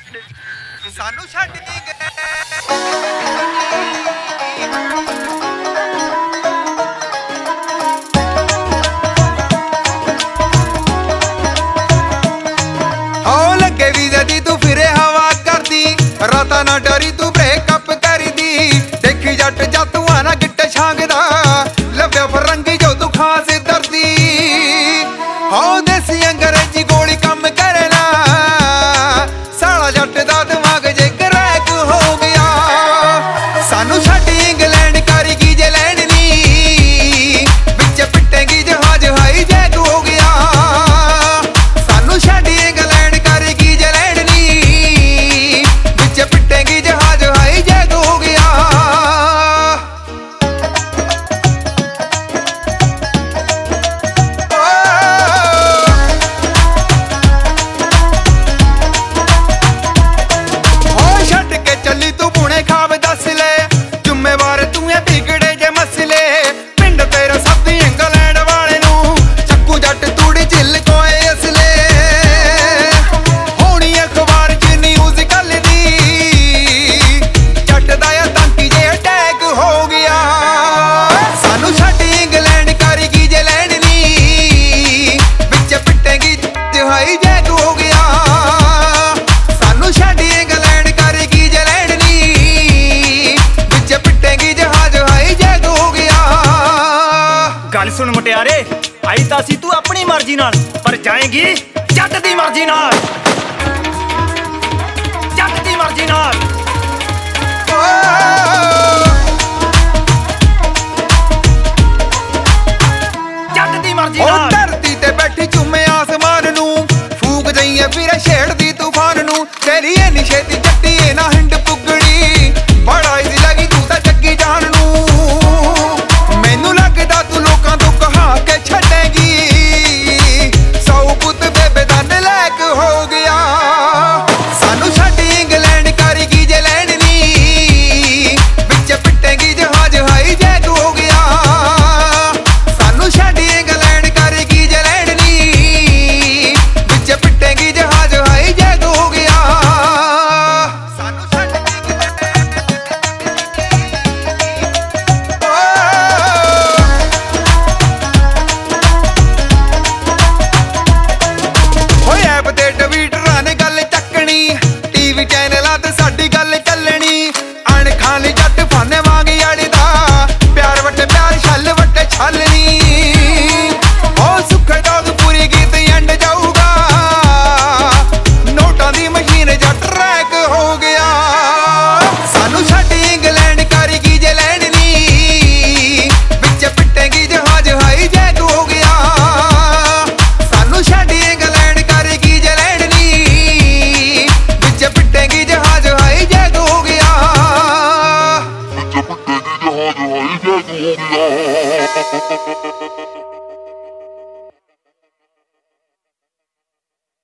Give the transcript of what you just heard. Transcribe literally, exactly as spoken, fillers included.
सानू छड्ड के गए लगे वीज़े दी तू फिरे हवा करदी राता ना डरी तू ब्रेकअप करी दी देखी जट जातुआ ना गिट्टे छांगदा लव्या फरंगी जो तू खास दर्दी हो देसी अंग्रेजी गोली कम करे ना साला जट दा दिमाग जे क्रैक हो गया सानू छड्ड इंग्लैंड करी की जे लैंड नी विच पिटेगी जहाज हाई जैक हो गया सानू छड्ड इंग्लैंड करी की जे लैंड नी विच पिटेगी जहाज हाई जैक हो गया गल सुन मुटियारे आई तां सी तू अपनी मर्जी नाल पर जाएगी जट दी मर्जी नाल जट दी मर्जी नाल जट दी मर्जी नाल धरती ते बैठी चुमे आसमान नू फूक दईए फिर छेड़दी तूफान नू तेरी इन्नी छेती जट्टी ए ना हिंड पुगड़ी बड़ा इजी लगी तू तां जग्गी जान नू मैनू लगदा तू लोकां तो कहा के छड्डेगी सौ पुत बेबे दा नलैक हो गया सानू छड्ड इंग्लैंड करी की जे लैंड नी विच पिटेगी जहाज हाई जैक हो गया सानू छड्ड इंग्लैंड करी की जे लैंड नी विच पिटेगी जहाज हाई जैक हो गया सानू छड्ड ऐप ते ट्वीटरां ने गल चकनी टीवी चैनलां ते साडी गल चलनी अणखां ली जट फाने वांग अड़दा प्यार वट्टे प्यार छल वट्टे छलनी ओ सुखे दोग पूरी गीत एंड जाऊगा नोटां दी मशीन जट रैक हो गया सानू छड्ड इंग्लैंड करी की जे लैंड नी विच पिटेगी जहाज हाई जैक हो गया सानू छड्ड इंग्लैंड करी की जे लैंड नी विच पिटेगी जहाज हाई जैक हो गया जहाज हाई जैक हो गया